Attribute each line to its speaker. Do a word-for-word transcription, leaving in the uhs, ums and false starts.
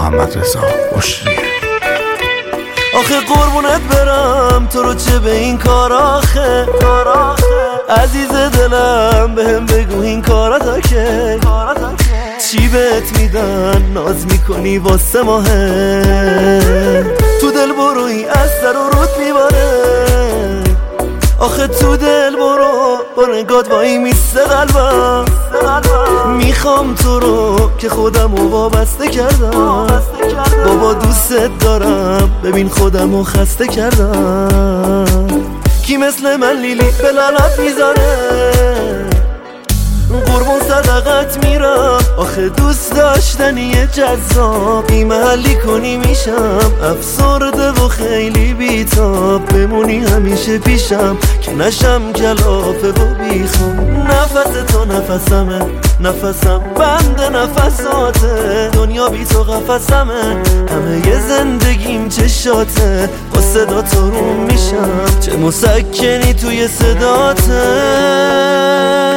Speaker 1: محمد رضا بشری.
Speaker 2: آخه قربونت برم تو رو چه به این کار آخه عزیز دلم بهم بگو این کارا که چی بهت میدن ناز میکنی واسه ماهه تو دل بروی از سر و رود میباره آخه تو دل برو با نگات وایی میسته قلبم میخوام تو رو که خودم رو وابسته کردم بابا دوستت دارم ببین خودم رو خسته کردم کی مثل من لیلی به لعنت میذاره قربون صدقت میرم آخه دوست داشتنی جذاب بی محلی کنی میشم افسرده و خیلی بیتاب بمونی همیشه پیشم که نشم کلافه و بیخوام نفس تو نفسمه نفسم بند نفساته دنیا بی تو قفسمه همه ی زندگیم چشاته با صدا تو رو میشم چه مسکنی توی صداته